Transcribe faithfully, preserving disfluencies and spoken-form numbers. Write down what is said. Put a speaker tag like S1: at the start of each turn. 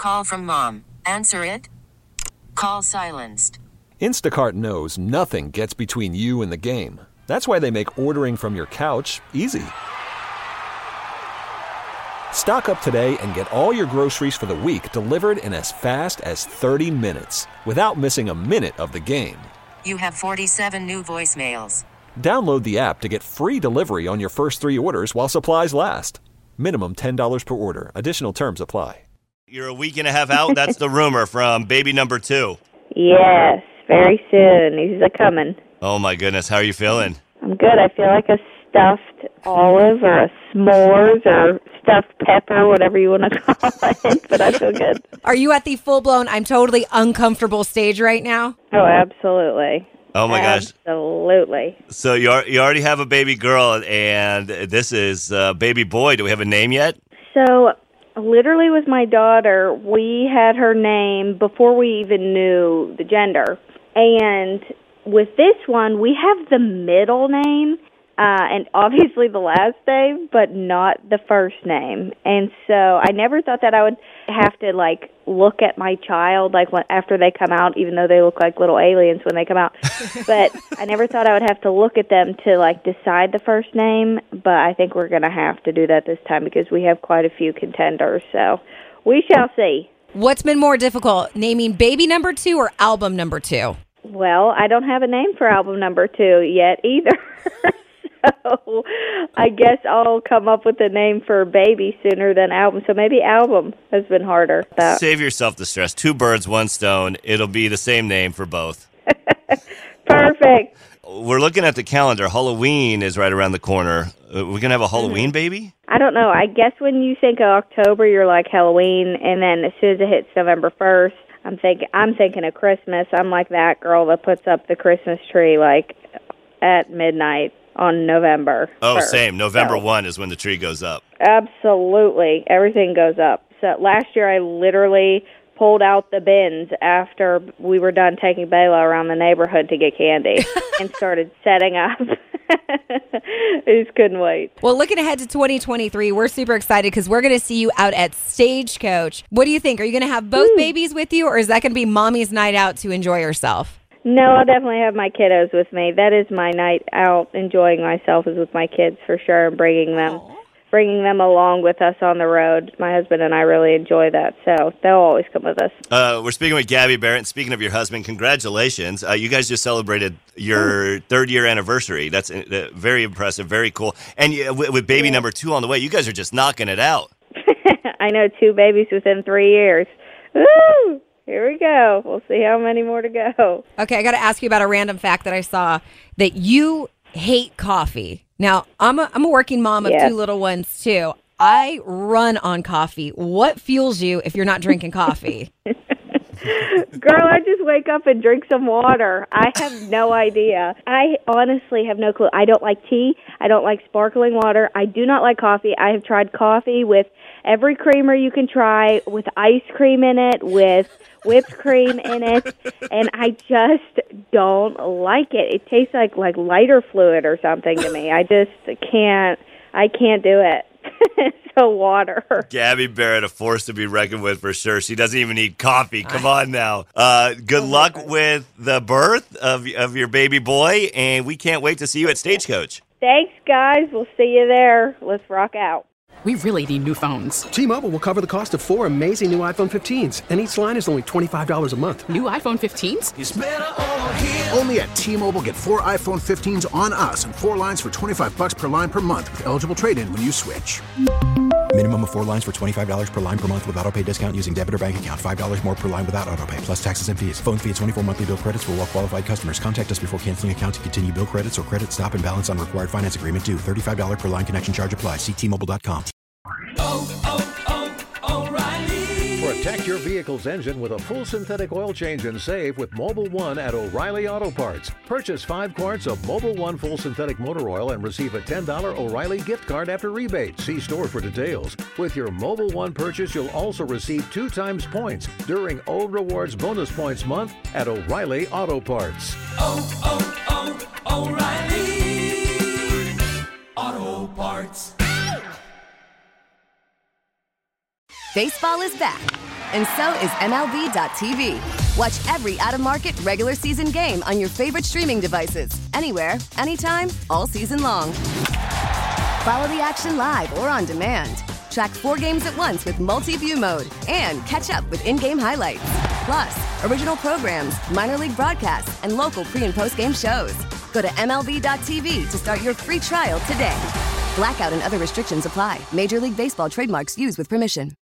S1: Call from mom. Answer it. Call silenced.
S2: Instacart knows nothing gets between you and the game. That's why they make ordering from your couch easy. Stock up today and get all your groceries for the week delivered in as fast as thirty minutes without missing a minute of the game.
S1: You have forty-seven new voicemails.
S2: Download the app to get free delivery on your first three orders while supplies last. Minimum ten dollars per order. Additional terms apply.
S3: You're a week and a half out. That's the rumor from baby number two.
S4: Yes, very soon. He's a coming.
S3: Oh, my goodness. How are you feeling?
S4: I'm good. I feel like a stuffed olive or a s'mores or stuffed pepper, whatever you want to call it, but I feel good.
S5: Are you at the full-blown, I'm totally uncomfortable stage right now?
S4: Oh, absolutely.
S3: Oh, my gosh.
S4: Absolutely.
S3: So you are, you already have a baby girl, and this is uh, baby boy. Do we have a name yet?
S4: So literally with my daughter, we had her name before we even knew the gender. And with this one, we have the middle name, uh, and obviously the last name, but not the first name. And so I never thought that I would have to, like, look at my child, like, when, after they come out, even though they look like little aliens when they come out. But I never thought I would have to look at them to, like, decide the first name. But I think we're going to have to do that this time because we have quite a few contenders. So we shall see.
S5: What's been more difficult, naming baby number two or album number two?
S4: Well, I don't have a name for album number two yet either. So I guess I'll come up with a name for baby sooner than album. So maybe album has been harder. That.
S3: Save yourself the stress. Two birds, one stone. It'll be the same name for both.
S4: Perfect.
S3: We're looking at the calendar. Halloween is right around the corner. Uh, we're going to have a Halloween mm-hmm. baby?
S4: I don't know. I guess when you think of October, you're like Halloween. And then as soon as it hits November first, I'm thinking, I'm thinking of Christmas. I'm like that girl that puts up the Christmas tree like at midnight on November
S3: Oh,
S4: first.
S3: Same. November
S4: so,
S3: first is when the tree goes up.
S4: Absolutely. Everything goes up. So last year I literally pulled out the bins after we were done taking Bela around the neighborhood to get candy and started setting up. I just couldn't wait.
S5: Well, looking ahead to twenty twenty-three, we're super excited because we're going to see you out at Stagecoach. What do you think? Are you going to have both Ooh. babies with you, or is that going to be mommy's night out to enjoy herself?
S4: No, I'll definitely have my kiddos with me. That is my night out, enjoying myself is with my kids for sure, and bringing them Aww. bringing them along with us on the road. My husband and I really enjoy that, so they'll always come with us.
S3: Uh, we're speaking with Gabby Barrett. Speaking of your husband, congratulations. Uh, you guys just celebrated your third-year anniversary. That's uh, very impressive, very cool. And uh, with, with baby yeah. number two on the way, you guys are just knocking it out.
S4: I know, two babies within three years. Woo! Here we go. We'll see how many more to go.
S5: Okay, I got to ask you about a random fact that I saw, that you hate coffee. Now, I'm a, I'm a working mom of
S4: yes.
S5: two little ones, too. I run on coffee. What fuels you if you're not drinking coffee?
S4: Girl, I just wake up and drink some water. I have no idea. I honestly have no clue. I don't like tea. I don't like sparkling water. I do not like coffee. I have tried coffee with every creamer you can try, with ice cream in it, with whipped cream in it, and I just don't like it. It tastes like, like lighter fluid or something to me. I just can't, I can't do it. So water.
S3: Gabby Barrett, a force to be reckoned with for sure. She doesn't even need coffee. Come on now. Uh, good oh luck God. with the birth of, of your baby boy, and we can't wait to see you at Stagecoach.
S4: Thanks, guys. We'll see you there. Let's rock out.
S6: We really need new phones.
S7: T-Mobile will cover the cost of four amazing new iPhone fifteens, and each line is only twenty-five dollars a month.
S6: New iPhone fifteens?
S8: It's better over here. Only at T-Mobile, get four iPhone fifteens on us and four lines for twenty-five dollars per line per month with eligible trade-in when you switch.
S9: Minimum of four lines for twenty-five dollars per line per month with autopay discount using debit or bank account. five dollars more per line without autopay, plus taxes and fees. Phone fee at twenty-four monthly bill credits for well-qualified customers. Contact us before canceling account to continue bill credits or credit stop and balance on required finance agreement due. thirty-five dollars per line connection charge applies. See T Mobile dot com.
S10: Oh, oh, oh, O'Reilly.
S11: Protect your vehicle's engine with a full synthetic oil change and save with Mobil one at O'Reilly Auto Parts. Purchase five quarts of Mobil one full synthetic motor oil and receive a ten dollars O'Reilly gift card after rebate. See store for details. With your Mobil one purchase, you'll also receive two times points during O Rewards Bonus Points Month at O'Reilly Auto Parts.
S10: Oh, oh, oh, O'Reilly Auto Parts.
S12: Baseball is back, and so is M L B dot T V. Watch every out-of-market regular season game on your favorite streaming devices, anywhere, anytime, all season long. Follow the action live or on demand. Track four games at once with multi-view mode and catch up with in-game highlights. Plus, original programs, minor league broadcasts, and local pre- and post-game shows. Go to M L B dot T V to start your free trial today. Blackout and other restrictions apply. Major League Baseball trademarks used with permission.